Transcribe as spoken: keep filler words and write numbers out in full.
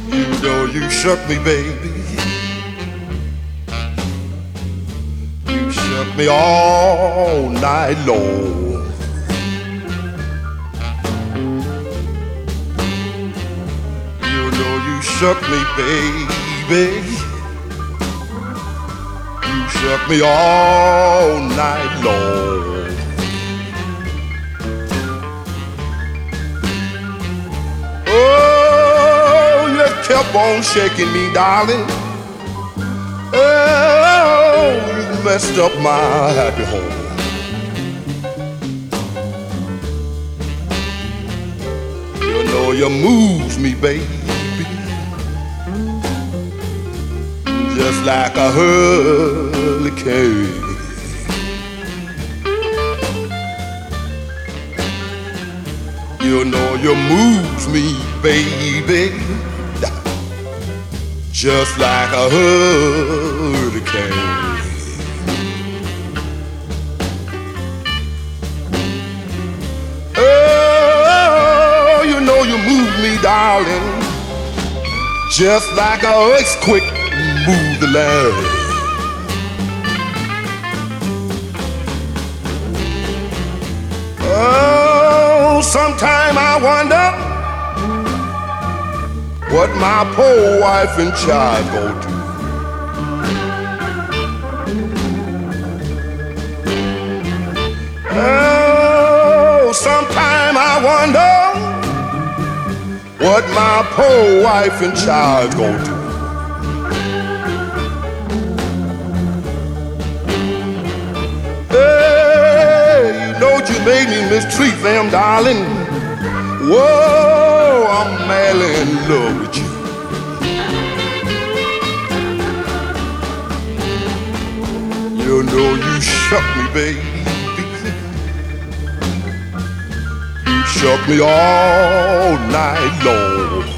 You know you shook me, baby. You shook me all night long. You know you shook me, baby. You shook me all night long. Kept on shaking me, darling. Oh, you messed up my happy home. You know you moves me, baby, just like a hurricane. You know you moves me, baby, just like a hurricane. Oh, you know you move me, darling, just like an earthquake move the land. Oh, sometime I wonder what my poor wife and child gon' do. Oh, sometime I wonder what my poor wife and child gon' do. Hey, you know you made me mistreat them, darling. Whoa, I'm madly in love with you. You know you shook me, baby. You shook me all night long.